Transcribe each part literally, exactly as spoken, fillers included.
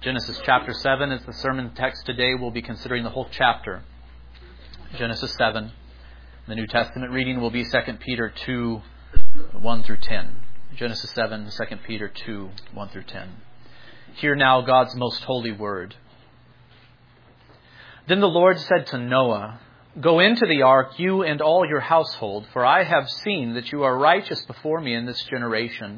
Genesis chapter seven is the sermon text today. We'll be considering the whole chapter. Genesis seven. The New Testament reading will be Second Peter two, one through ten. Genesis seven, Second Peter two, one through ten. Hear now God's most holy word. Then the Lord said to Noah, "Go into the ark, you and all your household, for I have seen that you are righteous before me in this generation.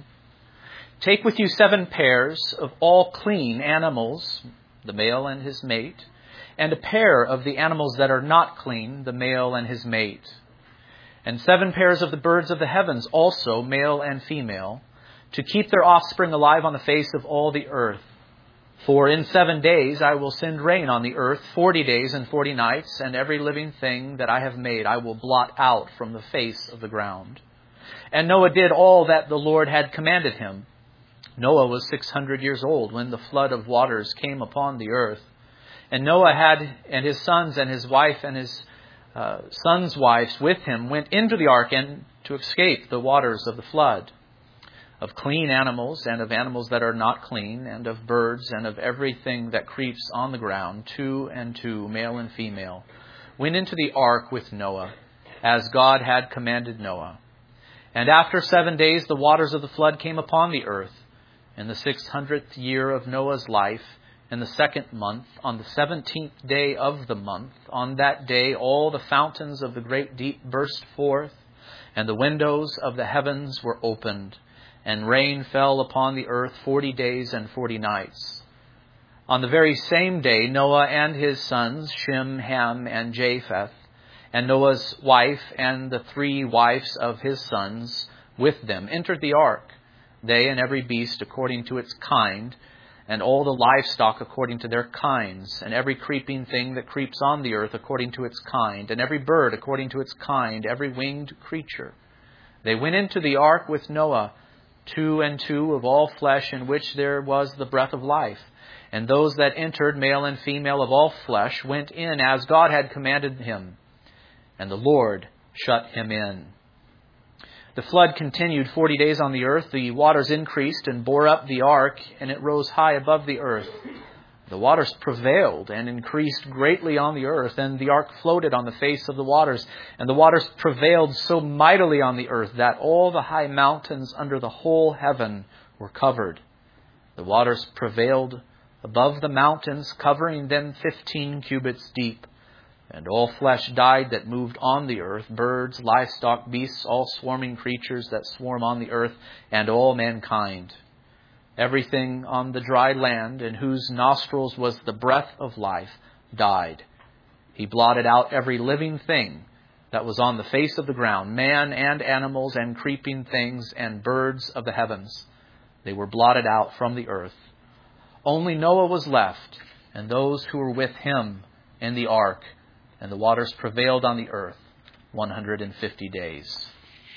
Take with you seven pairs of all clean animals, the male and his mate, and a pair of the animals that are not clean, the male and his mate. And seven pairs of the birds of the heavens, also male and female, to keep their offspring alive on the face of all the earth. For in seven days I will send rain on the earth, forty days and forty nights, and every living thing that I have made I will blot out from the face of the ground." And Noah did all that the Lord had commanded him. Noah was six hundred years old when the flood of waters came upon the earth. And Noah had, and his sons and his wife and his uh, sons' wives with him went into the ark and to escape the waters of the flood. Of clean animals and of animals that are not clean, and of birds and of everything that creeps on the ground, two and two, male and female, went into the ark with Noah, as God had commanded Noah. And after seven days the waters of the flood came upon the earth. In the six hundredth year of Noah's life, in the second month, on the seventeenth day of the month, on that day all the fountains of the great deep burst forth, and the windows of the heavens were opened, and rain fell upon the earth forty days and forty nights. On the very same day Noah and his sons, Shem, Ham, and Japheth, and Noah's wife and the three wives of his sons with them entered the ark, they and every beast according to its kind, and all the livestock according to their kinds, and every creeping thing that creeps on the earth according to its kind, and every bird according to its kind, every winged creature. They went into the ark with Noah, two and two of all flesh, in which there was the breath of life. And those that entered, male and female of all flesh, went in as God had commanded him. And the Lord shut him in. The flood continued forty days on the earth. The waters increased and bore up the ark, and it rose high above the earth. The waters prevailed and increased greatly on the earth, and the ark floated on the face of the waters. And the waters prevailed so mightily on the earth that all the high mountains under the whole heaven were covered. The waters prevailed above the mountains, covering them fifteen cubits deep. And all flesh died that moved on the earth, birds, livestock, beasts, all swarming creatures that swarm on the earth, and all mankind. Everything on the dry land, in whose nostrils was the breath of life, died. He blotted out every living thing that was on the face of the ground, man and animals and creeping things and birds of the heavens. They were blotted out from the earth. Only Noah was left, and those who were with him in the ark, and the waters prevailed on the earth one hundred fifty days.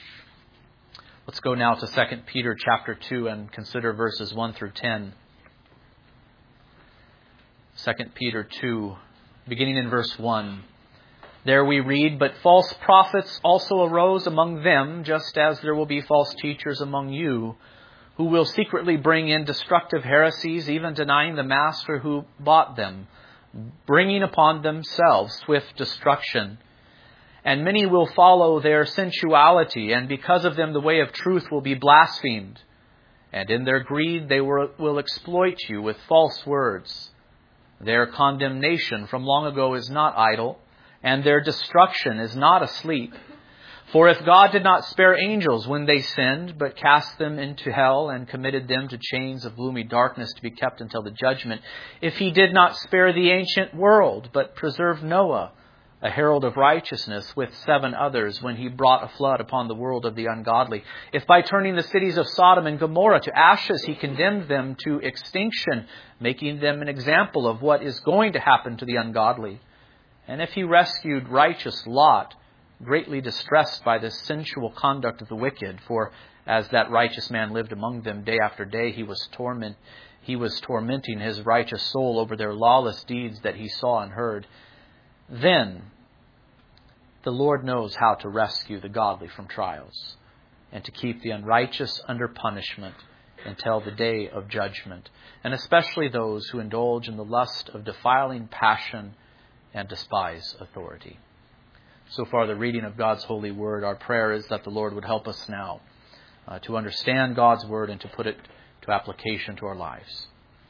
Let's go now to Second Peter chapter two and consider verses one through ten. Second Peter two, beginning in verse one. There we read, "But false prophets also arose among them, just as there will be false teachers among you, who will secretly bring in destructive heresies, even denying the master who bought them, bringing upon themselves swift destruction. And many will follow their sensuality, and because of them the way of truth will be blasphemed. And in their greed they will exploit you with false words. Their condemnation from long ago is not idle, and their destruction is not asleep. For if God did not spare angels when they sinned, but cast them into hell and committed them to chains of gloomy darkness to be kept until the judgment, if he did not spare the ancient world, but preserved Noah, a herald of righteousness, with seven others, when he brought a flood upon the world of the ungodly, if by turning the cities of Sodom and Gomorrah to ashes he condemned them to extinction, making them an example of what is going to happen to the ungodly, and if he rescued righteous Lot, greatly distressed by the sensual conduct of the wicked, for as that righteous man lived among them day after day, he was torment, he was tormenting his righteous soul over their lawless deeds that he saw and heard. Then the Lord knows how to rescue the godly from trials, and to keep the unrighteous under punishment, until the day of judgment, and especially those who indulge in the lust of defiling passion and despise authority. So far, the reading of God's holy word. Our prayer is that the Lord would help us now uh, to understand God's word and to put it to application to our lives.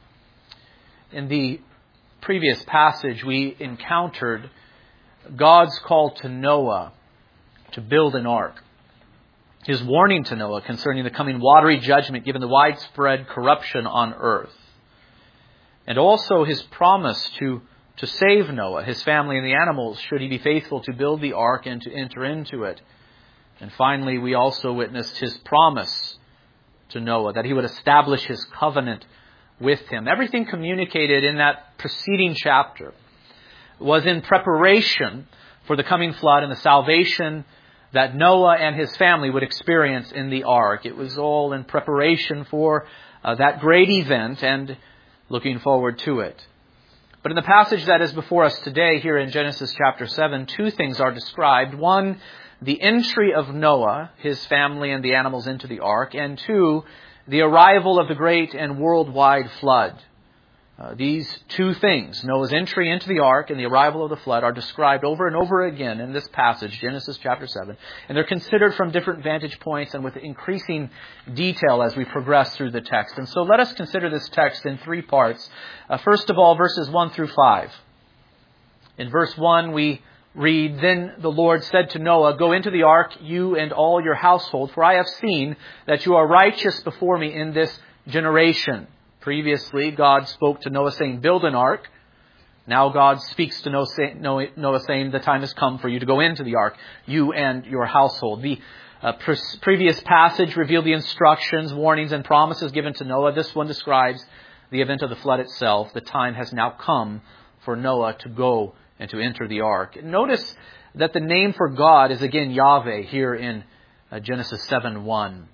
In the previous passage, we encountered God's call to Noah to build an ark. His warning to Noah concerning the coming watery judgment given the widespread corruption on earth. And also his promise to, to save Noah, his family, and the animals should he be faithful to build the ark and to enter into it. And finally, we also witnessed his promise to Noah that he would establish his covenant with him. Everything communicated in that preceding chapter was in preparation for the coming flood and the salvation that Noah and his family would experience in the ark. It was all in preparation for uh, that great event and looking forward to it. But in the passage that is before us today, here in Genesis chapter seven, two things are described. One, the entry of Noah, his family, and the animals into the ark. And two, the arrival of the great and worldwide flood. Uh, these two things, Noah's entry into the ark and the arrival of the flood, are described over and over again in this passage, Genesis chapter seven. And they're considered from different vantage points and with increasing detail as we progress through the text. And so let us consider this text in three parts. Uh, first of all, verses one through five. In verse one, we read, "Then the Lord said to Noah, 'Go into the ark, you and all your household, for I have seen that you are righteous before me in this generation.'" Previously, God spoke to Noah saying, "Build an ark." Now God speaks to Noah saying, "The time has come for you to go into the ark, you and your household." The uh, pre- previous passage revealed the instructions, warnings, and promises given to Noah. This one describes the event of the flood itself. The time has now come for Noah to go and to enter the ark. Notice that the name for God is again Yahweh here in uh, Genesis seven one.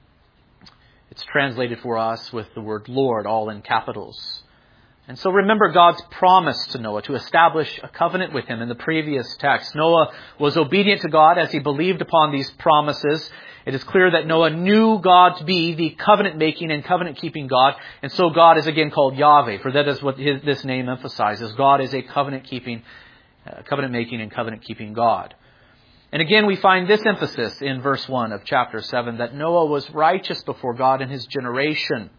It's translated for us with the word Lord, all in capitals. And so remember God's promise to Noah to establish a covenant with him in the previous text. Noah was obedient to God as he believed upon these promises. It is clear that Noah knew God to be the covenant-making and covenant-keeping God. And so God is again called Yahweh, for that is what his, this name emphasizes. God is a covenant-keeping, uh, covenant-making and covenant-keeping God. And again, we find this emphasis in verse one of chapter seven, that Noah was righteous before God in his generation.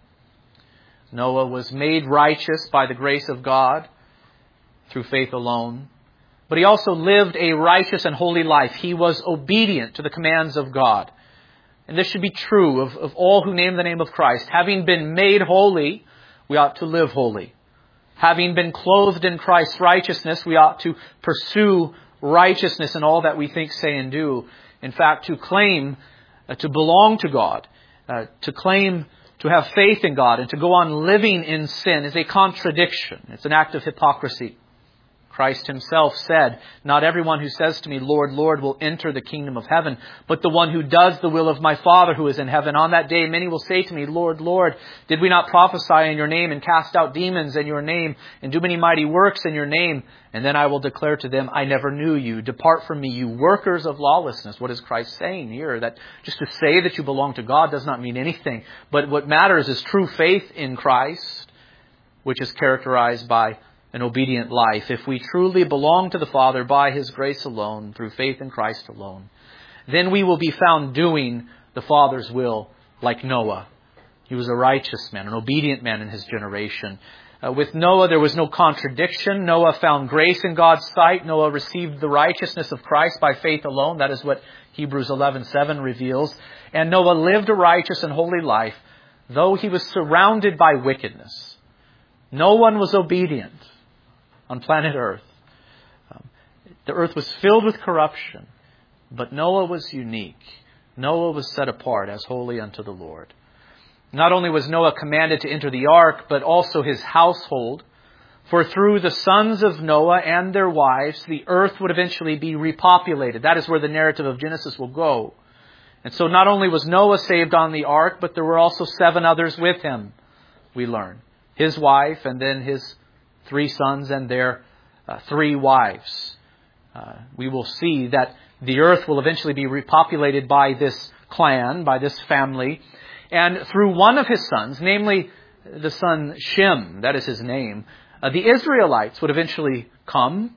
Noah was made righteous by the grace of God through faith alone. But he also lived a righteous and holy life. He was obedient to the commands of God. And this should be true of, of all who name the name of Christ. Having been made holy, we ought to live holy. Having been clothed in Christ's righteousness, we ought to pursue righteousness in all that we think, say, and do. In fact, to claim uh, to belong to God, uh, to claim to have faith in God, and to go on living in sin is a contradiction. It's an act of hypocrisy. Christ himself said, "Not everyone who says to me, 'Lord, Lord,' will enter the kingdom of heaven, but the one who does the will of my Father who is in heaven. On that day many will say to me, 'Lord, Lord, did we not prophesy in your name and cast out demons in your name and do many mighty works in your name?' And then I will declare to them, 'I never knew you. Depart from me, you workers of lawlessness.'" What is Christ saying here? That just to say that you belong to God does not mean anything. But what matters is true faith in Christ, which is characterized by an obedient life. If we truly belong to the Father by his grace alone, through faith in Christ alone, then we will be found doing the Father's will like Noah. He was a righteous man, an obedient man in his generation. Uh, with Noah, there was no contradiction. Noah found grace in God's sight. Noah received the righteousness of Christ by faith alone. That is what Hebrews eleven seven reveals. And Noah lived a righteous and holy life, though he was surrounded by wickedness. No one was obedient on planet Earth. Um, the earth was filled with corruption, but Noah was unique. Noah was set apart as holy unto the Lord. Not only was Noah commanded to enter the ark, but also his household. For through the sons of Noah and their wives, the earth would eventually be repopulated. That is where the narrative of Genesis will go. And so not only was Noah saved on the ark, but there were also seven others with him, we learn. His wife and then his three sons and their uh, three wives. Uh, we will see that the earth will eventually be repopulated by this clan, by this family. And through one of his sons, namely the son Shem, that is his name, uh, the Israelites would eventually come.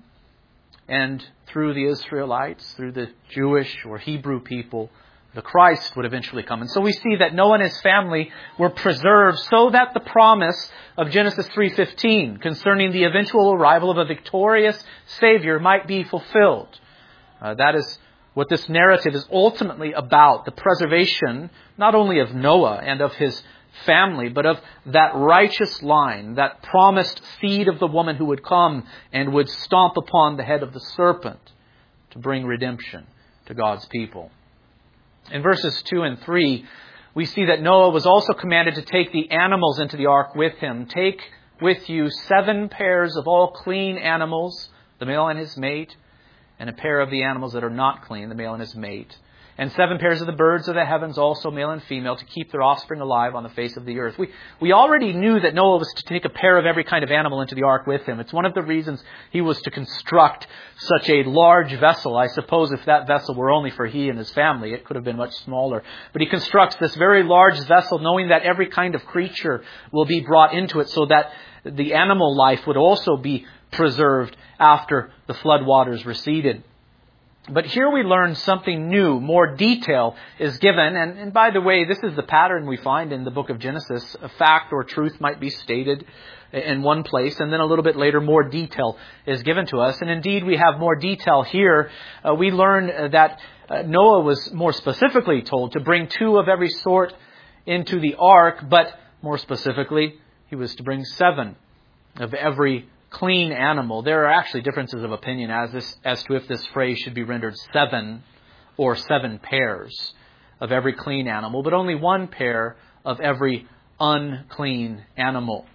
And through the Israelites, through the Jewish or Hebrew people, the Christ would eventually come. And so we see that Noah and his family were preserved so that the promise of Genesis three fifteen concerning the eventual arrival of a victorious Savior might be fulfilled. Uh, that is what this narrative is ultimately about, the preservation not only of Noah and of his family, but of that righteous line, that promised seed of the woman who would come and would stomp upon the head of the serpent to bring redemption to God's people. In verses two and three, we see that Noah was also commanded to take the animals into the ark with him. Take with you seven pairs of all clean animals, the male and his mate, and a pair of the animals that are not clean, the male and his mate. And seven pairs of the birds of the heavens, also male and female, to keep their offspring alive on the face of the earth. We we already knew that Noah was to take a pair of every kind of animal into the ark with him. It's one of the reasons he was to construct such a large vessel. I suppose if that vessel were only for he and his family, it could have been much smaller. But he constructs this very large vessel knowing that every kind of creature will be brought into it so that the animal life would also be preserved after the flood waters receded. But here we learn something new. More detail is given. And, and by the way, this is the pattern we find in the book of Genesis. A fact or truth might be stated in one place, and then a little bit later more detail is given to us. And indeed, we have more detail here. Uh, we learn that uh, Noah was more specifically told to bring two of every sort into the ark, but more specifically, he was to bring seven of every clean animal. There are actually differences of opinion as this as to if this phrase should be rendered seven or seven pairs of every clean animal, but only one pair of every unclean animal.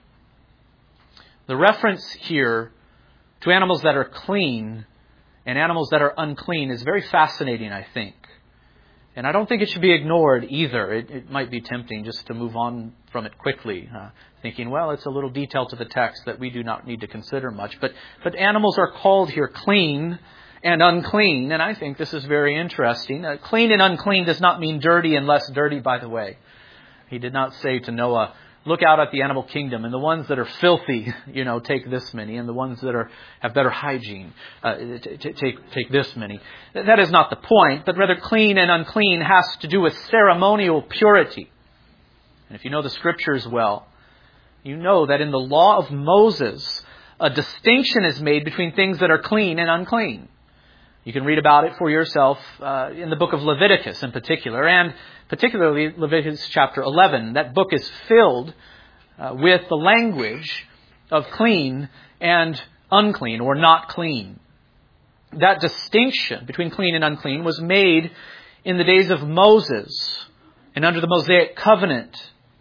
The reference here to animals that are clean and animals that are unclean is very fascinating, I think. And I don't think it should be ignored either. It, it might be tempting just to move on from it quickly, uh, thinking, well, it's a little detail to the text that we do not need to consider much. But, but animals are called here clean and unclean, and I think this is very interesting. Uh, clean and unclean does not mean dirty and less dirty, by the way. He did not say to Noah, look out at the animal kingdom, and the ones that are filthy, you know, take this many, and the ones that are have better hygiene, uh, t- t- take take this many. That is not the point, but rather clean and unclean has to do with ceremonial purity. And if you know the Scriptures well, you know that in the law of Moses, a distinction is made between things that are clean and unclean. You can read about it for yourself uh, in the book of Leviticus in particular, and particularly Leviticus chapter eleven. That book is filled uh, with the language of clean and unclean, or not clean. That distinction between clean and unclean was made in the days of Moses and under the Mosaic covenant.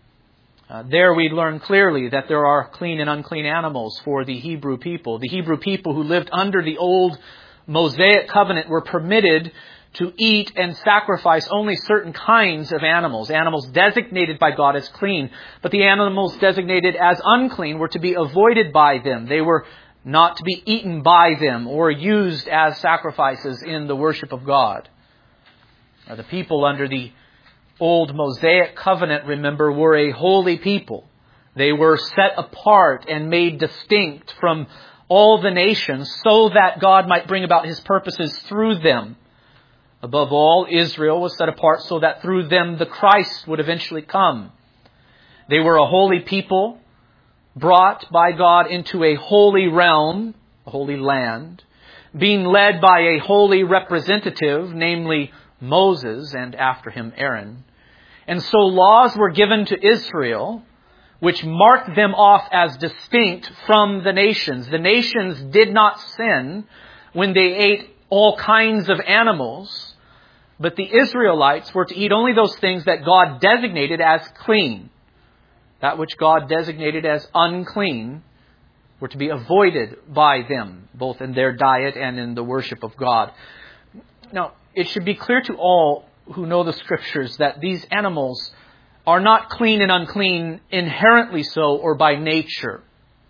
Uh, there we learn clearly that there are clean and unclean animals for the Hebrew people. The Hebrew people who lived under the old Mosaic covenant were permitted to eat and sacrifice only certain kinds of animals, animals designated by God as clean. But the animals designated as unclean were to be avoided by them. They were not to be eaten by them or used as sacrifices in the worship of God. Now, the people under the old Mosaic covenant, remember, were a holy people. They were set apart and made distinct from all the nations so that God might bring about His purposes through them. Above all, Israel was set apart so that through them the Christ would eventually come. They were a holy people, brought by God into a holy realm, a holy land, being led by a holy representative, namely Moses, and after him Aaron. And so laws were given to Israel which marked them off as distinct from the nations. The nations did not sin when they ate all kinds of animals, but the Israelites were to eat only those things that God designated as clean. That which God designated as unclean were to be avoided by them, both in their diet and in the worship of God. Now, it should be clear to all who know the Scriptures that these animals are not clean and unclean inherently so or by nature.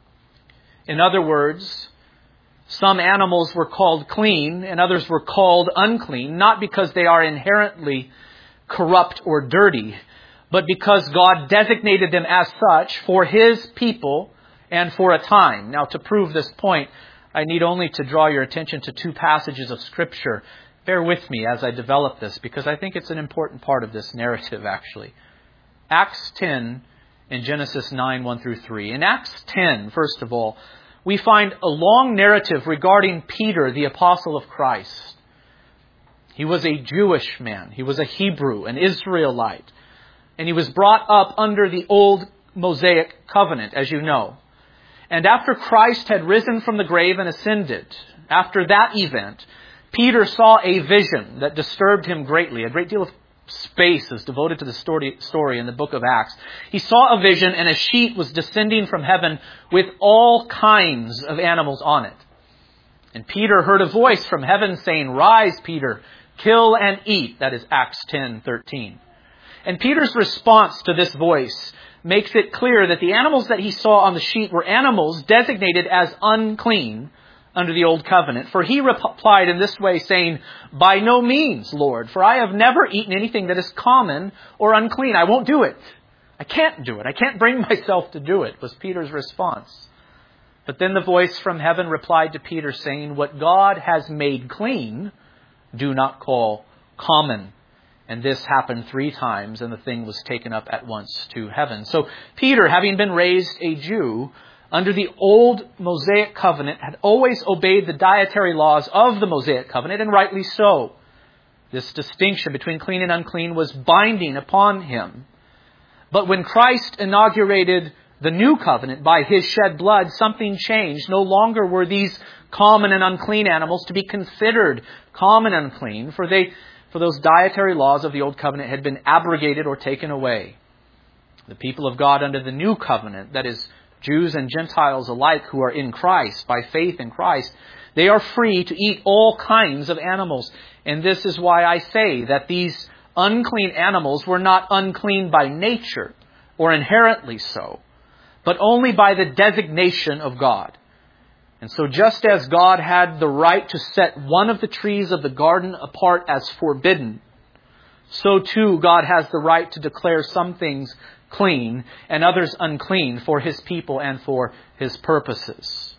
In other words, some animals were called clean and others were called unclean, not because they are inherently corrupt or dirty, but because God designated them as such for His people and for a time. Now, to prove this point, I need only to draw your attention to two passages of Scripture. Bear with me as I develop this, because I think it's an important part of this narrative, actually. Acts ten and Genesis nine, one through three. In Acts ten, first of all, we find a long narrative regarding Peter, the apostle of Christ. He was a Jewish man. He was a Hebrew, an Israelite. And he was brought up under the old Mosaic covenant, as you know. And after Christ had risen from the grave and ascended, after that event, Peter saw a vision that disturbed him greatly. A great deal of space is devoted to the story, story in the book of Acts. He saw a vision, and a sheet was descending from heaven with all kinds of animals on it. And Peter heard a voice from heaven saying, "Rise, Peter, kill and eat." That is Acts ten thirteen. And Peter's response to this voice makes it clear that the animals that he saw on the sheet were animals designated as unclean under the old covenant. For he replied in this way, saying, "By no means, Lord, for I have never eaten anything that is common or unclean. I won't do it. I can't do it. I can't bring myself to do it," was Peter's response. But then the voice from heaven replied to Peter, saying, "What God has made clean, do not call common." And this happened three times, and the thing was taken up at once to heaven. So Peter, having been raised a Jew under the old Mosaic covenant, had always obeyed the dietary laws of the Mosaic covenant, and rightly so. This distinction between clean and unclean was binding upon him. But when Christ inaugurated the new covenant by His shed blood, something changed. No longer were these common and unclean animals to be considered common and unclean, for they For those dietary laws of the old covenant had been abrogated or taken away. The people of God under the new covenant, that is, Jews and Gentiles alike who are in Christ, by faith in Christ, they are free to eat all kinds of animals. And this is why I say that these unclean animals were not unclean by nature, or inherently so, but only by the designation of God. And so just as God had the right to set one of the trees of the garden apart as forbidden, so too God has the right to declare some things clean and others unclean for His people and for His purposes.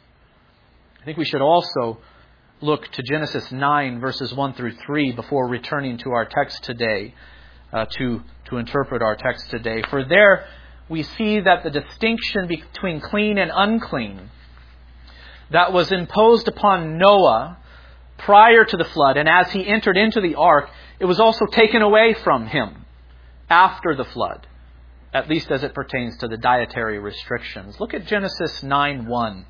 I think we should also look to Genesis nine, verses one through three, before returning to our text today, uh, to, to interpret our text today. For there we see that the distinction between clean and unclean that was imposed upon Noah prior to the flood, and as he entered into the ark, it was also taken away from him after the flood, at least as it pertains to the dietary restrictions. Look at Genesis nine one.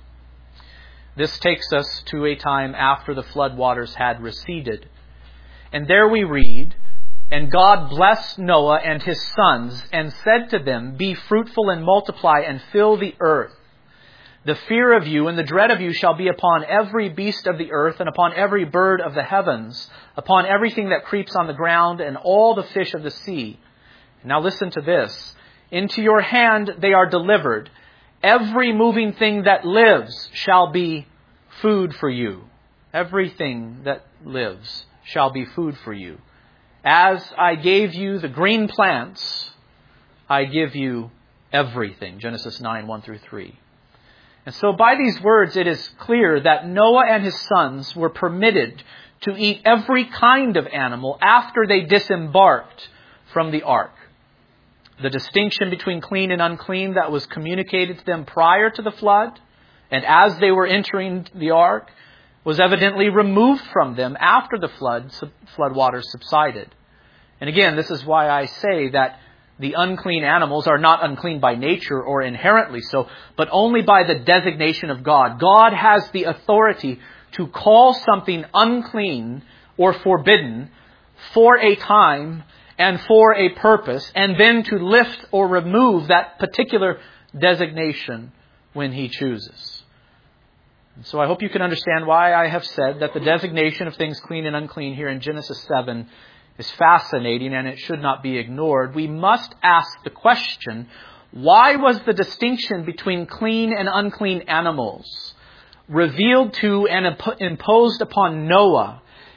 This takes us to a time after the flood waters had receded. And there we read, "And God blessed Noah and his sons, and said to them, Be fruitful and multiply, and fill the earth. The fear of you and the dread of you shall be upon every beast of the earth, and upon every bird of the heavens, upon everything that creeps on the ground, and all the fish of the sea." Now listen to this. "Into your hand they are delivered. Every moving thing that lives shall be food for you." Everything that lives shall be food for you. "As I gave you the green plants, I give you everything." Genesis nine, one through three. And so by these words, it is clear that Noah and his sons were permitted to eat every kind of animal after they disembarked from the ark. The distinction between clean and unclean that was communicated to them prior to the flood, and as they were entering the ark, was evidently removed from them after the flood, flood waters subsided. And again, this is why I say that the unclean animals are not unclean by nature or inherently so, but only by the designation of God. God has the authority to call something unclean or forbidden for a time and for a purpose, and then to lift or remove that particular designation when He chooses. And so I hope you can understand why I have said that the designation of things clean and unclean here in Genesis seven is fascinating, and it should not be ignored. We must ask the question, why was the distinction between clean and unclean animals revealed to and imposed upon Noah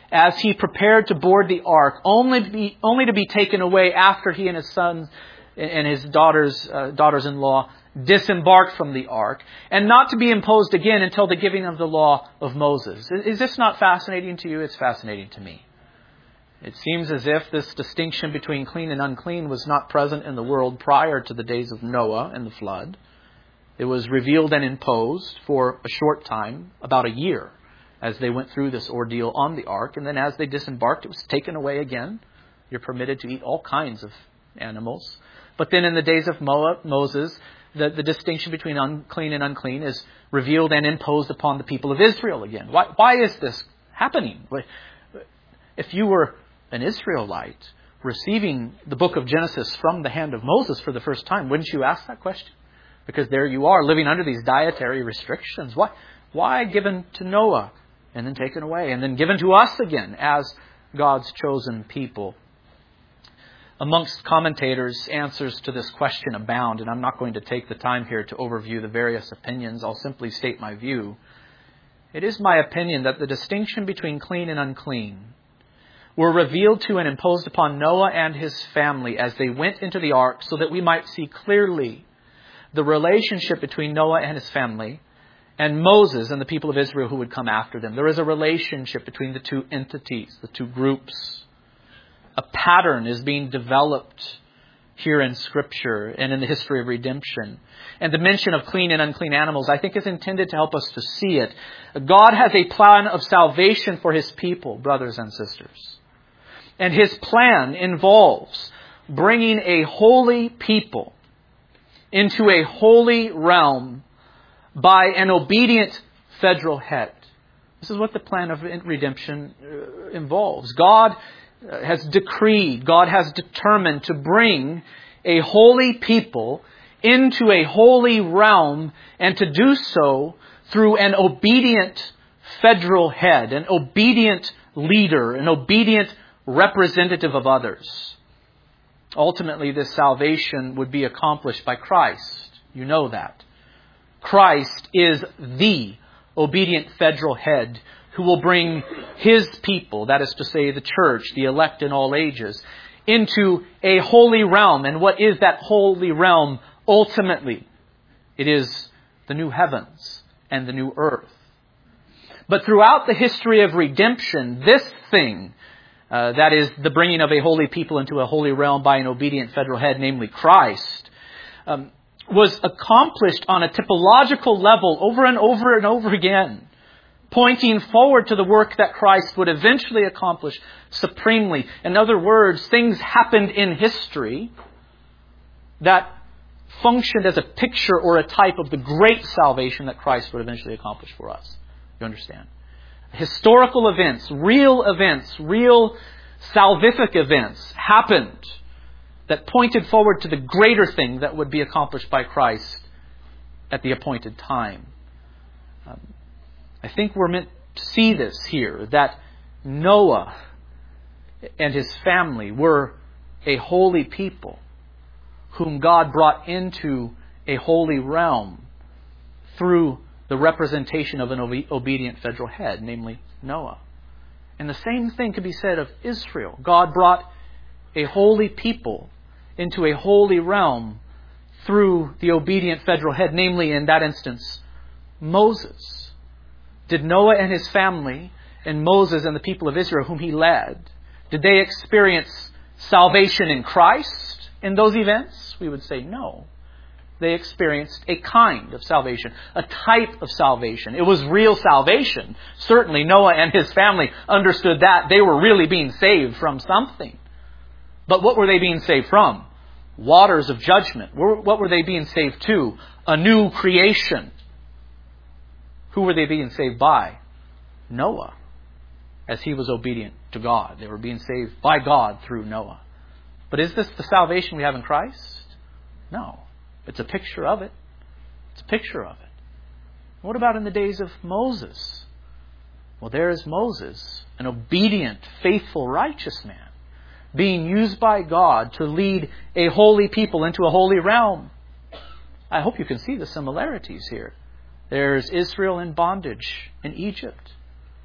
as he prepared to board the ark, only to be, only to be taken away after he and his sons and his daughters, uh, daughters-in-law disembarked from the ark, and not to be imposed again until the giving of the law of Moses. Is this not fascinating to you? It's fascinating to me. It seems as if this distinction between clean and unclean was not present in the world prior to the days of Noah and the flood. It was revealed and imposed for a short time, about a year, as they went through this ordeal on the ark. And then as they disembarked, it was taken away again. You're permitted to eat all kinds of animals. But then in the days of Moses, the, the distinction between unclean and unclean is revealed and imposed upon the people of Israel again. Why, why is this happening? If you were an Israelite receiving the book of Genesis from the hand of Moses for the first time, wouldn't you ask that question? Because there you are living under these dietary restrictions. Why, why given to Noah and then taken away and then given to us again as God's chosen people? Amongst commentators, answers to this question abound, and I'm not going to take the time here to overview the various opinions. I'll simply state my view. It is my opinion that the distinction between clean and unclean were revealed to and imposed upon Noah and his family as they went into the ark, so that we might see clearly the relationship between Noah and his family and Moses and the people of Israel who would come after them. There is a relationship between the two entities, the two groups. A pattern is being developed here in Scripture and in the history of redemption. And the mention of clean and unclean animals, I think, is intended to help us to see it. God has a plan of salvation for His people, brothers and sisters. And His plan involves bringing a holy people into a holy realm by an obedient federal head. This is what the plan of redemption involves. God has decreed, God has determined to bring a holy people into a holy realm, and to do so through an obedient federal head, an obedient leader, an obedient representative of others. Ultimately, this salvation would be accomplished by Christ. You know that. Christ is the obedient federal head who will bring His people, that is to say the church, the elect in all ages, into a holy realm. And what is that holy realm ultimately? It is the new heavens and the new earth. But throughout the history of redemption, this thing, uh, that is the bringing of a holy people into a holy realm by an obedient federal head, namely Christ, um, was accomplished on a typological level over and over and over again, pointing forward to the work that Christ would eventually accomplish supremely. In other words, things happened in history that functioned as a picture or a type of the great salvation that Christ would eventually accomplish for us. You understand? Historical events, real events, real salvific events happened that pointed forward to the greater thing that would be accomplished by Christ at the appointed time. Um, I think we're meant to see this here, that Noah and his family were a holy people whom God brought into a holy realm through the representation of an obe- obedient federal head, namely Noah. And the same thing could be said of Israel. God brought a holy people into a holy realm through the obedient federal head, namely in that instance, Moses. Did Noah and his family and Moses and the people of Israel whom he led, did they experience salvation in Christ in those events? We would say no. They experienced a kind of salvation, a type of salvation. It was real salvation. Certainly Noah and his family understood that. They were really being saved from something. But what were they being saved from? Waters of judgment. What were they being saved to? A new creation. Who were they being saved by? Noah, as he was obedient to God. They were being saved by God through Noah. But is this the salvation we have in Christ? No. It's a picture of it. It's a picture of it. What about in the days of Moses? Well, there is Moses, an obedient, faithful, righteous man, being used by God to lead a holy people into a holy realm. I hope you can see the similarities here. There's Israel in bondage in Egypt.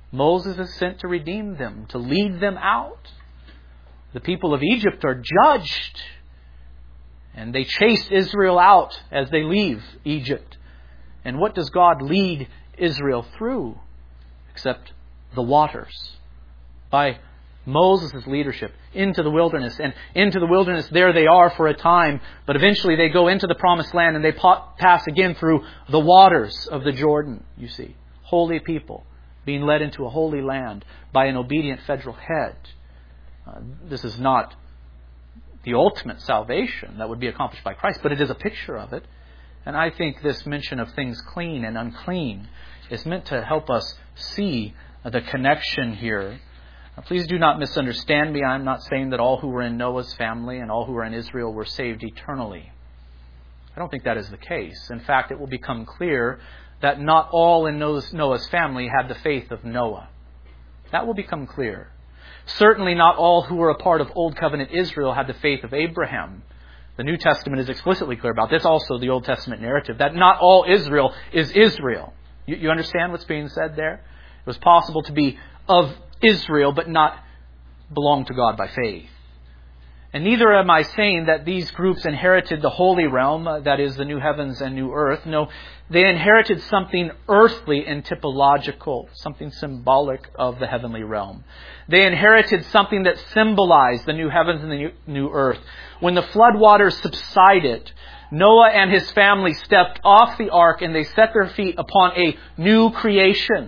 Moses is sent to redeem them, to lead them out. The people of Egypt are judged, and they chase Israel out as they leave Egypt. And what does God lead Israel through? Except the waters. By Moses' leadership into the wilderness. And into the wilderness, there they are for a time. But eventually they go into the promised land and they pass again through the waters of the Jordan, you see. Holy people being led into a holy land by an obedient federal head. Uh, this is not the ultimate salvation that would be accomplished by Christ, but it is a picture of it. And I think this mention of things clean and unclean is meant to help us see the connection here. Now, please do not misunderstand me. I'm not saying that all who were in Noah's family and all who were in Israel were saved eternally. I don't think that is the case. In fact, it will become clear that not all in Noah's family had the faith of Noah. That will become clear. Certainly not all who were a part of Old Covenant Israel had the faith of Abraham. The New Testament is explicitly clear about this. Also the Old Testament narrative, that not all Israel is Israel. You, you understand what's being said there? It was possible to be of Israel, but not belong to God by faith. And neither am I saying that these groups inherited the holy realm, uh, that is the new heavens and new earth. No, they inherited something earthly and typological, something symbolic of the heavenly realm. They inherited something that symbolized the new heavens and the new, new earth. When the flood waters subsided, Noah and his family stepped off the ark and they set their feet upon a new creation.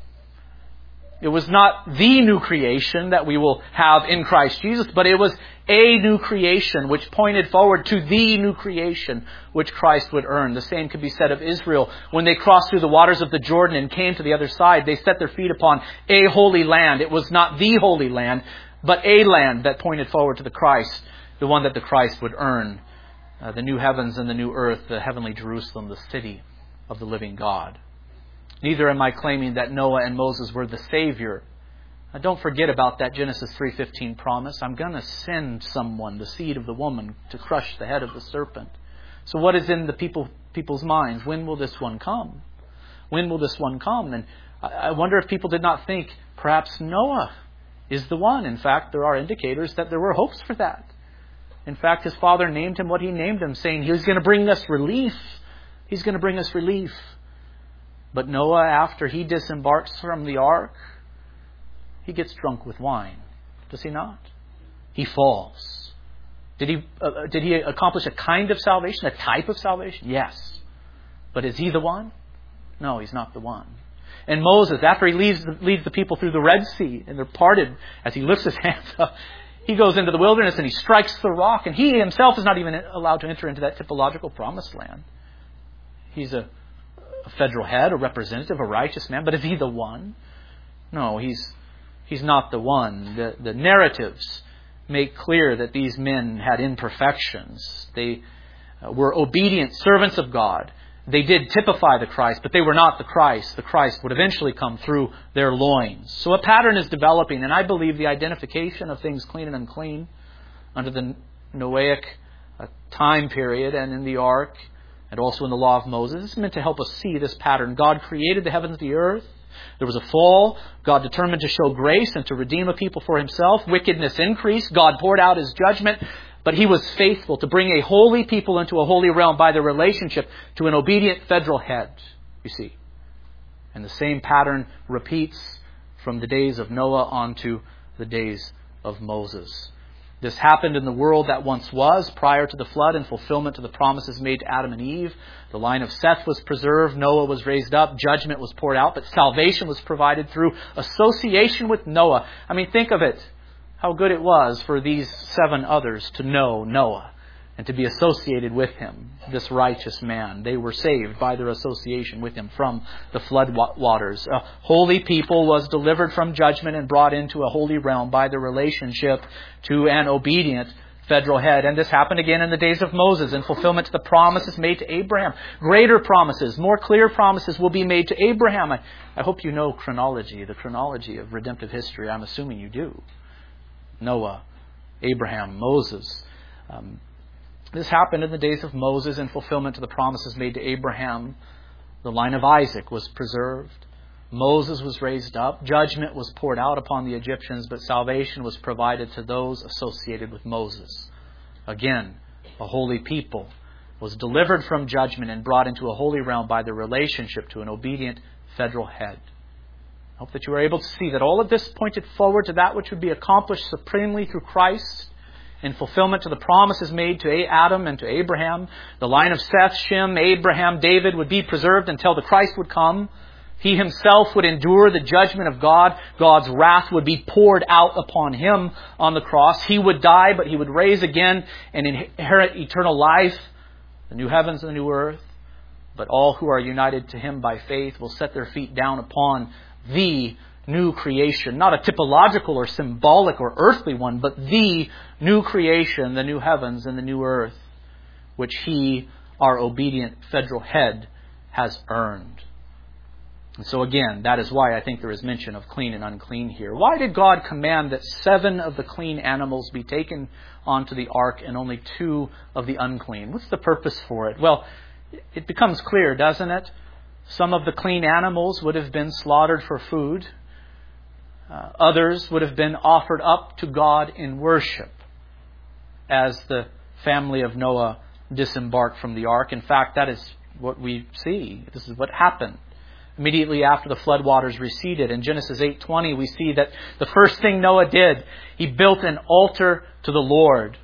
It was not the new creation that we will have in Christ Jesus, but it was a new creation which pointed forward to the new creation which Christ would earn. The same could be said of Israel. When they crossed through the waters of the Jordan and came to the other side, they set their feet upon a holy land. It was not the holy land, but a land that pointed forward to the Christ, the one that the Christ would earn. Uh, the new heavens and the new earth, the heavenly Jerusalem, the city of the living God. Neither am I claiming that Noah and Moses were the Savior. Now, don't forget about that Genesis three fifteen promise. I'm going to send someone, the seed of the woman, to crush the head of the serpent. So what is in the people people's minds? When will this one come? When will this one come? And I wonder if people did not think perhaps Noah is the one. In fact, there are indicators that there were hopes for that. In fact, his father named him what he named him, saying he's going to bring us relief. He's going to bring us relief. But Noah, after he disembarks from the ark, he gets drunk with wine. Does he not? He falls. Did he, uh, did he accomplish a kind of salvation, a type of salvation? Yes. But is he the one? No, he's not the one. And Moses, after he leads, leads the people through the Red Sea, and they're parted, as he lifts his hands up, he goes into the wilderness and he strikes the rock, and he himself is not even allowed to enter into that typological promised land. He's a A federal head, a representative, a righteous man. But is he the one? No, he's he's not the one. The, the narratives make clear that these men had imperfections. They uh, were obedient servants of God. They did typify the Christ, but they were not the Christ. The Christ would eventually come through their loins. So a pattern is developing, and I believe the identification of things clean and unclean under the Noahic uh, time period and in the ark, and also in the law of Moses, is meant to help us see this pattern. God created the heavens and the earth. There was a fall. God determined to show grace and to redeem a people for himself. Wickedness increased. God poured out his judgment. But he was faithful to bring a holy people into a holy realm by their relationship to an obedient federal head, you see. And the same pattern repeats from the days of Noah on to the days of Moses. This happened in the world that once was, prior to the flood, in fulfillment to the promises made to Adam and Eve. The line of Seth was preserved, Noah was raised up, judgment was poured out, but salvation was provided through association with Noah. I mean, think of it, how good it was for these seven others to know Noah and to be associated with him, this righteous man. They were saved by their association with him from the flood waters. A holy people was delivered from judgment and brought into a holy realm by their relationship to an obedient federal head. And this happened again in the days of Moses in fulfillment to the promises made to Abraham. Greater promises, more clear promises will be made to Abraham. I, I hope you know chronology, the chronology of redemptive history. I'm assuming you do. Noah, Abraham, Moses. Um, This happened in the days of Moses in fulfillment to the promises made to Abraham. The line of Isaac was preserved. Moses was raised up. Judgment was poured out upon the Egyptians, but salvation was provided to those associated with Moses. Again, a holy people was delivered from judgment and brought into a holy realm by their relationship to an obedient federal head. I hope that you are able to see that all of this pointed forward to that which would be accomplished supremely through Christ in fulfillment to the promises made to Adam and to Abraham. The line of Seth, Shem, Abraham, David would be preserved until the Christ would come. He himself would endure the judgment of God. God's wrath would be poured out upon him on the cross. He would die, but he would rise again and inherit eternal life, the new heavens and the new earth. But all who are united to him by faith will set their feet down upon the new creation. Not a typological or symbolic or earthly one, but the new creation, the new heavens and the new earth, which he, our obedient federal head, has earned. And so again, that is why I think there is mention of clean and unclean here. Why did God command that seven of the clean animals be taken onto the ark and only two of the unclean? What's the purpose for it? Well, it becomes clear, doesn't it? Some of the clean animals would have been slaughtered for food. Uh, others would have been offered up to God in worship as the family of Noah disembarked from the ark. In fact, that is what we see. This is what happened immediately after the floodwaters receded. In Genesis eight twenty, we see that the first thing Noah did, he built an altar to the Lord.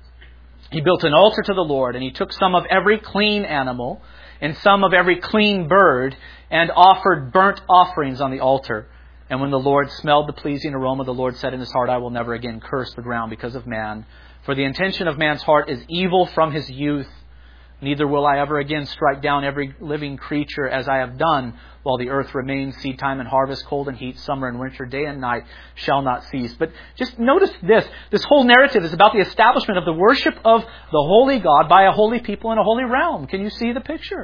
He built an altar to the Lord, and he took some of every clean animal and some of every clean bird and offered burnt offerings on the altar. And when the Lord smelled the pleasing aroma, the Lord said in his heart, I will never again curse the ground because of man. For the intention of man's heart is evil from his youth. Neither will I ever again strike down every living creature as I have done while the earth remains. Seed time and harvest, cold and heat, summer and winter, day and night shall not cease. But just notice this. This whole narrative is about the establishment of the worship of the holy God by a holy people in a holy realm. Can you see the picture?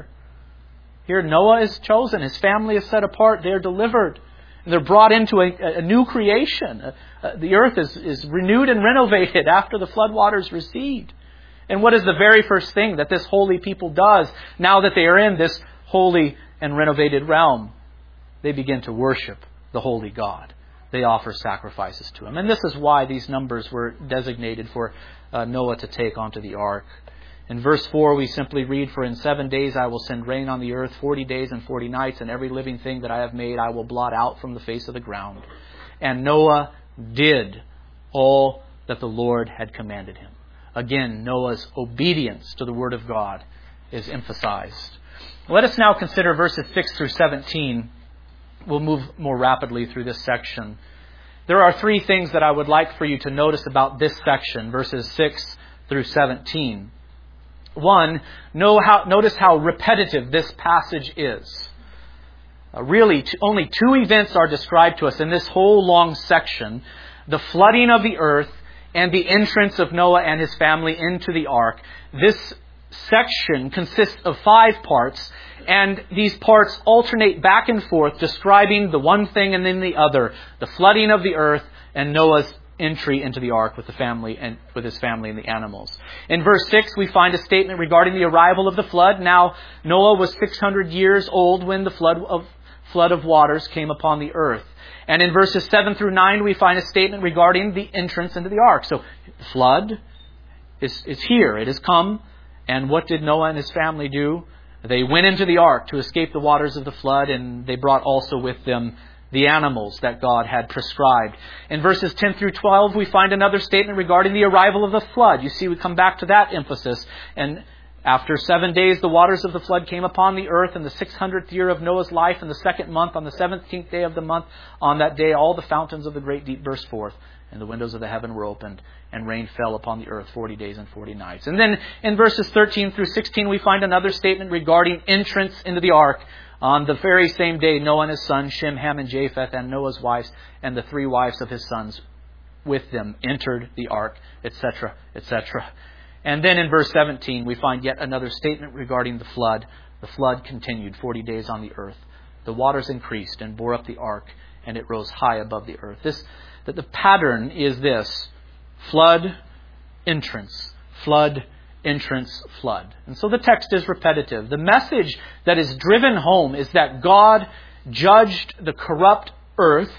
Here Noah is chosen. His family is set apart. They are delivered. And they're brought into a, a new creation. Uh, uh, the earth is, is renewed and renovated after the floodwaters recede. And what is the very first thing that this holy people does now that they are in this holy and renovated realm? They begin to worship the holy God. They offer sacrifices to him. And this is why these numbers were designated for uh, Noah to take onto the ark. In verse four, we simply read, For in seven days I will send rain on the earth, forty days and forty nights, and every living thing that I have made I will blot out from the face of the ground. And Noah did all that the Lord had commanded him. Again, Noah's obedience to the Word of God is emphasized. Let us now consider verses six through seventeen. We'll move more rapidly through this section. There are three things that I would like for you to notice about this section, verses six through seventeen. One, know how, notice how repetitive this passage is. Uh, really, t- only two events are described to us in this whole long section. The flooding of the earth and the entrance of Noah and his family into the ark. This section consists of five parts, and these parts alternate back and forth, describing the one thing and then the other. The flooding of the earth and Noah's entry into the ark with the family and with his family and the animals. In verse six, we find a statement regarding the arrival of the flood. Now, Noah was six hundred years old when the flood of flood of waters came upon the earth. And in verses seven through nine, we find a statement regarding the entrance into the ark. So, the flood is, is here. It has come. And what did Noah and his family do? They went into the ark to escape the waters of the flood, and they brought also with them the animals that God had prescribed. In verses ten through twelve, we find another statement regarding the arrival of the flood. You see, we come back to that emphasis. And after seven days, the waters of the flood came upon the earth in the six hundredth year of Noah's life, in the second month, on the seventeenth day of the month. On that day, all the fountains of the great deep burst forth, and the windows of the heaven were opened, and rain fell upon the earth forty days and forty nights. And then in verses thirteen through sixteen, we find another statement regarding entrance into the ark. On the very same day, Noah and his sons, Shem, Ham, and Japheth, and Noah's wives, and the three wives of his sons with them entered the ark, et cetera, et cetera. And then in verse seventeen, we find yet another statement regarding the flood. The flood continued forty days on the earth. The waters increased and bore up the ark, and it rose high above the earth. This, that the pattern is this: flood, entrance, flood, entrance, flood. And so the text is repetitive. The message that is driven home is that God judged the corrupt earth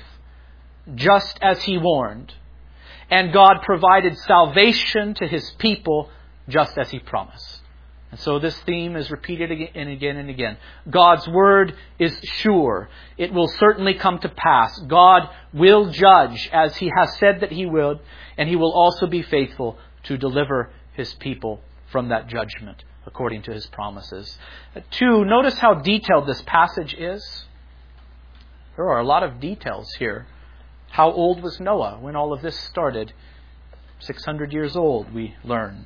just as He warned. And God provided salvation to His people just as He promised. And so this theme is repeated again and again and again. God's word is sure. It will certainly come to pass. God will judge as He has said that He will, and He will also be faithful to deliver His people from that judgment according to His promises. Two, notice how detailed this passage is. There are a lot of details here. How old was Noah when all of this started? six hundred years old, we learn.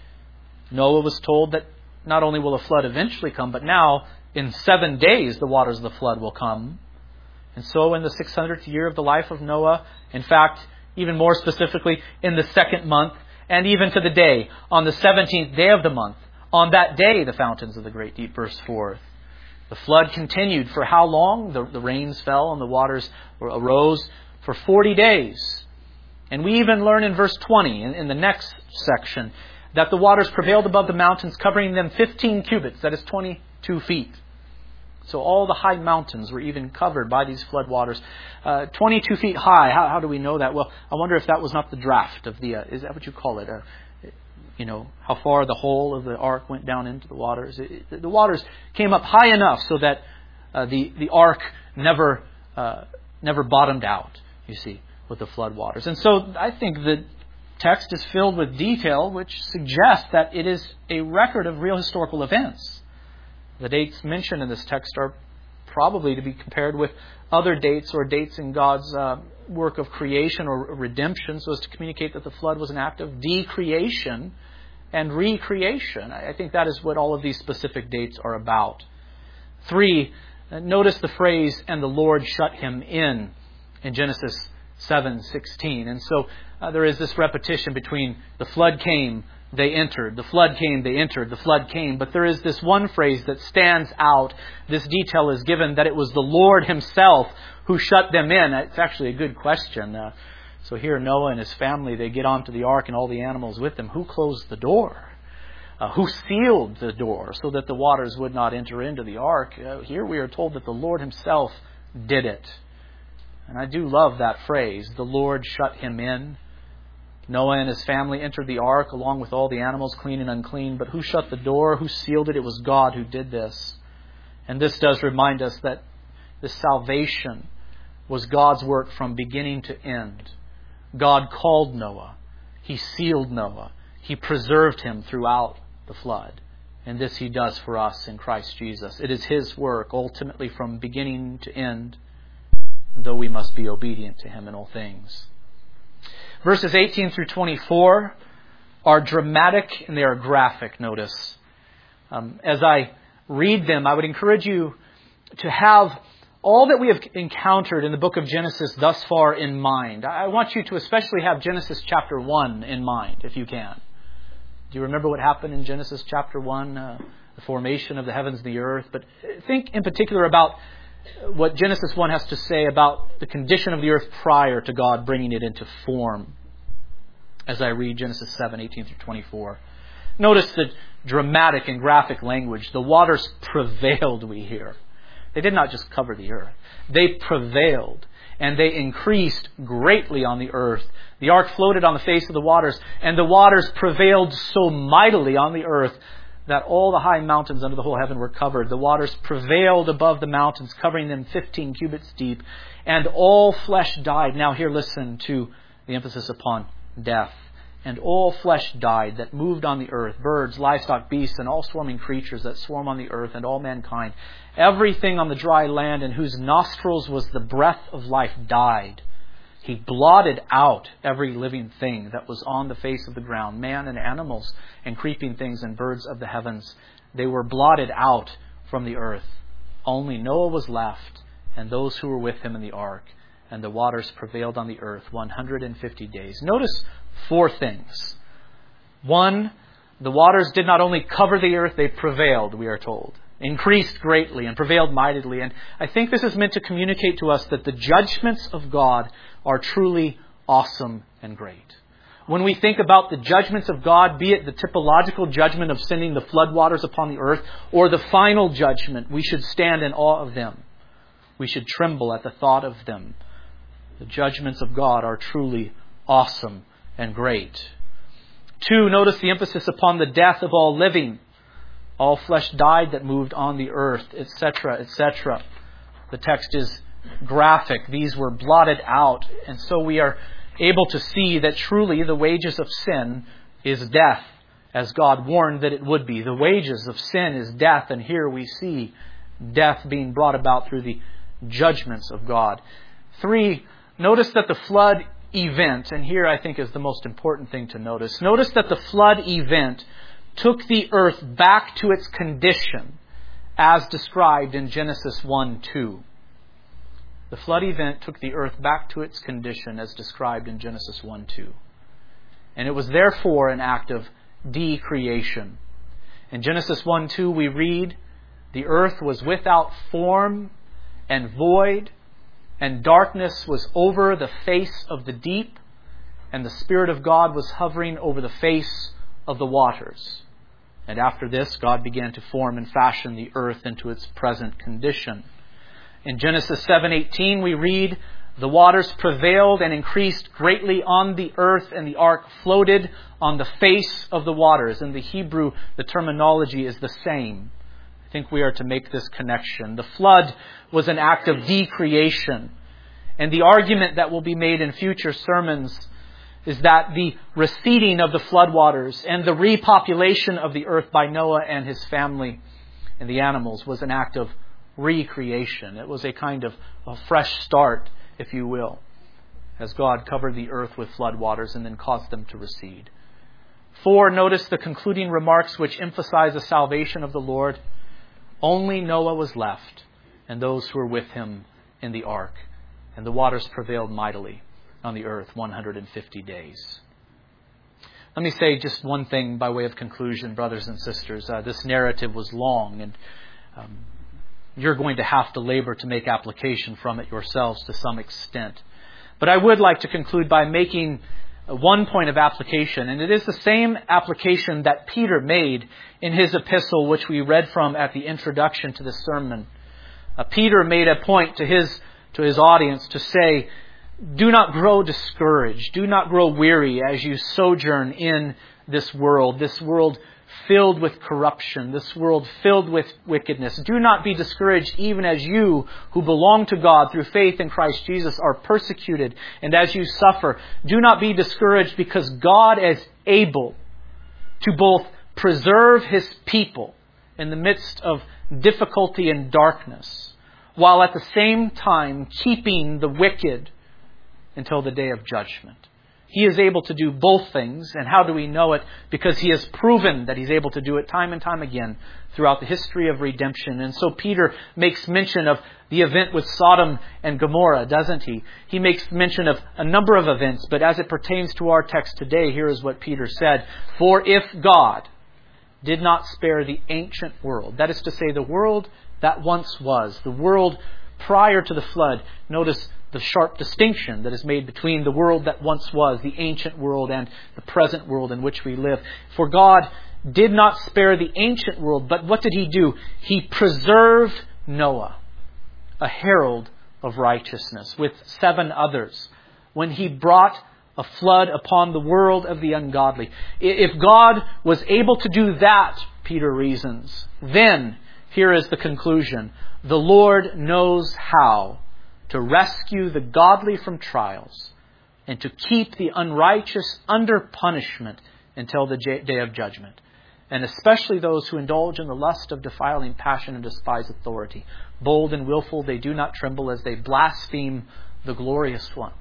Noah was told that not only will a flood eventually come, but now in seven days the waters of the flood will come. And so in the six hundredth year of the life of Noah, in fact, even more specifically, in the second month, and even to the day, on the seventeenth day of the month, on that day the fountains of the great deep burst forth. The flood continued for how long? The, the rains fell and the waters arose for forty days. And we even learn in verse twenty, in, in the next section, that the waters prevailed above the mountains, covering them fifteen cubits, that is twenty-two feet. So all the high mountains were even covered by these flood waters. Uh, twenty-two feet high, how, how do we know that? Well, I wonder if that was not the draft of the, uh, is that what you call it? Uh, you know, how far the whole of the ark went down into the waters. It, it, the waters came up high enough so that uh, the, the ark never, uh, never bottomed out, you see, with the flood waters. And so I think the text is filled with detail which suggests that it is a record of real historical events. The dates mentioned in this text are probably to be compared with other dates or dates in God's uh, work of creation or redemption, so as to communicate that the flood was an act of decreation and recreation. I think that is what all of these specific dates are about. Three, notice the phrase, "and the Lord shut him in," in Genesis seven sixteen. And so uh, there is this repetition between the flood came, they entered, the flood came, they entered, the flood came. But there is this one phrase that stands out. This detail is given that it was the Lord Himself who shut them in. It's actually a good question. Uh, so here Noah and his family, they get onto the ark and all the animals with them. Who closed the door? Uh, who sealed the door so that the waters would not enter into the ark? Uh, here we are told that the Lord Himself did it. And I do love that phrase, the Lord shut him in. Noah and his family entered the ark along with all the animals, clean and unclean. But who shut the door? Who sealed it? It was God who did this. And this does remind us that this salvation was God's work from beginning to end. God called Noah. He sealed Noah. He preserved him throughout the flood. And this He does for us in Christ Jesus. It is His work ultimately from beginning to end, though we must be obedient to Him in all things. Verses eighteen through twenty-four are dramatic and they are graphic, notice. Um, as I read them, I would encourage you to have all that we have encountered in the book of Genesis thus far in mind. I want you to especially have Genesis chapter one in mind, if you can. Do you remember what happened in Genesis chapter one? Uh, the formation of the heavens and the earth. But think in particular about what Genesis one has to say about the condition of the earth prior to God bringing it into form. As I read Genesis seven, eighteen through twenty-four. Notice the dramatic and graphic language. The waters prevailed, we hear. They did not just cover the earth. They prevailed. And they increased greatly on the earth. The ark floated on the face of the waters. And the waters prevailed so mightily on the earth that all the high mountains under the whole heaven were covered. The waters prevailed above the mountains, covering them fifteen cubits deep. And all flesh died. Now here listen to the emphasis upon death. And all flesh died that moved on the earth, birds, livestock, beasts, and all swarming creatures that swarm on the earth, and all mankind. Everything on the dry land in whose nostrils was the breath of life died. He blotted out every living thing that was on the face of the ground, man and animals and creeping things and birds of the heavens. They were blotted out from the earth. Only Noah was left, and those who were with him in the ark. And the waters prevailed on the earth one hundred fifty days. Notice four things. One, the waters did not only cover the earth, they prevailed, we are told. Increased greatly and prevailed mightily. And I think this is meant to communicate to us that the judgments of God are truly awesome and great. When we think about the judgments of God, be it the typological judgment of sending the floodwaters upon the earth or the final judgment, we should stand in awe of them. we should tremble at the thought of them. The judgments of God are truly awesome and great. Two, notice the emphasis upon the death of all living. All flesh died that moved on the earth, et cetera, et cetera. The text is graphic. These were blotted out. And so we are able to see that truly the wages of sin is death, as God warned that it would be. The wages of sin is death, and here we see death being brought about through the judgments of God. Three, notice that the flood event, and here I think is the most important thing to notice. Notice that the flood event took the earth back to its condition as described in Genesis one two. The flood event took the earth back to its condition as described in Genesis one two. And it was therefore an act of decreation. In Genesis one two we read, the earth was without form and void, and darkness was over the face of the deep, and the Spirit of God was hovering over the face of the waters. And after this, God began to form and fashion the earth into its present condition. In Genesis seven eighteen we read, the waters prevailed and increased greatly on the earth, and the ark floated on the face of the waters. In the Hebrew, the terminology is the same. I think we are to make this connection. The flood was an act of decreation. And the argument that will be made in future sermons is that the receding of the floodwaters and the repopulation of the earth by Noah and his family and the animals was an act of recreation. It was a kind of a fresh start, if you will, as God covered the earth with floodwaters and then caused them to recede. Four, notice the concluding remarks which emphasize the salvation of the Lord. Only Noah was left, and those who were with him in the ark. And the waters prevailed mightily on the earth one hundred fifty days. Let me say just one thing by way of conclusion, brothers and sisters. Uh, this narrative was long, and um, you're going to have to labor to make application from it yourselves to some extent. But I would like to conclude by making one point of application, and it is the same application that Peter made in his epistle, which we read from at the introduction to the sermon. Uh, Peter made a point to his to his audience to say, do not grow discouraged, do not grow weary as you sojourn in this world, this world filled with corruption, this world filled with wickedness. Do not be discouraged even as you who belong to God through faith in Christ Jesus are persecuted, and as you suffer. Do not be discouraged, because God is able to both preserve His people in the midst of difficulty and darkness, while at the same time keeping the wicked until the day of judgment. He is able to do both things. And how do we know it? Because He has proven that He's able to do it time and time again throughout the history of redemption. And so Peter makes mention of the event with Sodom and Gomorrah, doesn't he? He makes mention of a number of events, but as it pertains to our text today, here is what Peter said. For if God did not spare the ancient world, that is to say, the world that once was, the world prior to the flood. Notice the sharp distinction that is made between the world that once was, the ancient world, and the present world in which we live. For God did not spare the ancient world, but what did He do? He preserved Noah, a herald of righteousness, with seven others, when He brought a flood upon the world of the ungodly. If God was able to do that, Peter reasons, then here is the conclusion. The Lord knows how to rescue the godly from trials and to keep the unrighteous under punishment until the day of judgment. And especially those who indulge in the lust of defiling passion and despise authority. Bold and willful, they do not tremble as they blaspheme the glorious ones.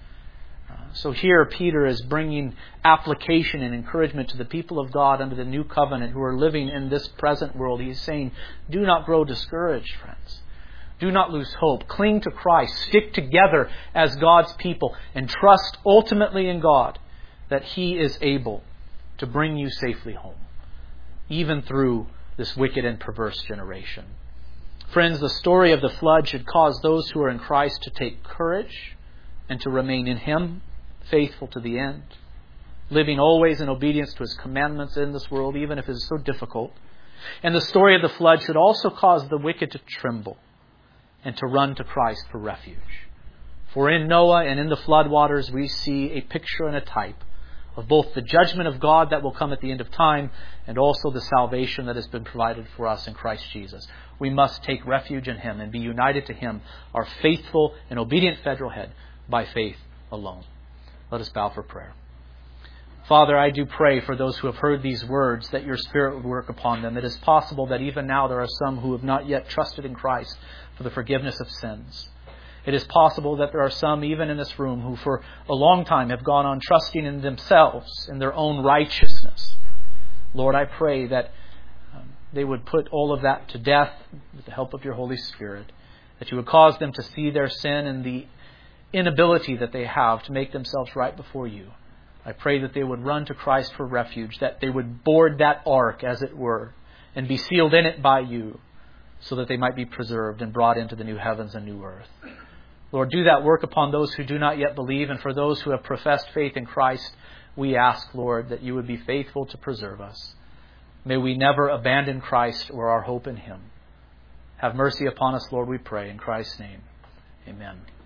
Uh, so here Peter is bringing application and encouragement to the people of God under the new covenant who are living in this present world. He's saying, do not grow discouraged, friends. Do not lose hope. Cling to Christ. Stick together as God's people and trust ultimately in God that He is able to bring you safely home, even through this wicked and perverse generation. Friends, the story of the flood should cause those who are in Christ to take courage and to remain in Him, faithful to the end, living always in obedience to His commandments in this world, even if it is so difficult. And the story of the flood should also cause the wicked to tremble and to run to Christ for refuge. For in Noah and in the flood waters we see a picture and a type of both the judgment of God that will come at the end of time and also the salvation that has been provided for us in Christ Jesus. We must take refuge in Him and be united to Him, our faithful and obedient federal head, by faith alone. Let us bow for prayer. Father, I do pray for those who have heard these words that your Spirit would work upon them. It is possible that even now there are some who have not yet trusted in Christ for the forgiveness of sins. It is possible that there are some, even in this room, who for a long time have gone on trusting in themselves, in their own righteousness. Lord, I pray that um, they would put all of that to death with the help of your Holy Spirit, that you would cause them to see their sin and the inability that they have to make themselves right before you. I pray that they would run to Christ for refuge, that they would board that ark, as it were, and be sealed in it by you, so that they might be preserved and brought into the new heavens and new earth. Lord, do that work upon those who do not yet believe, and for those who have professed faith in Christ, we ask, Lord, that you would be faithful to preserve us. May we never abandon Christ or our hope in Him. Have mercy upon us, Lord, we pray, in Christ's name. Amen.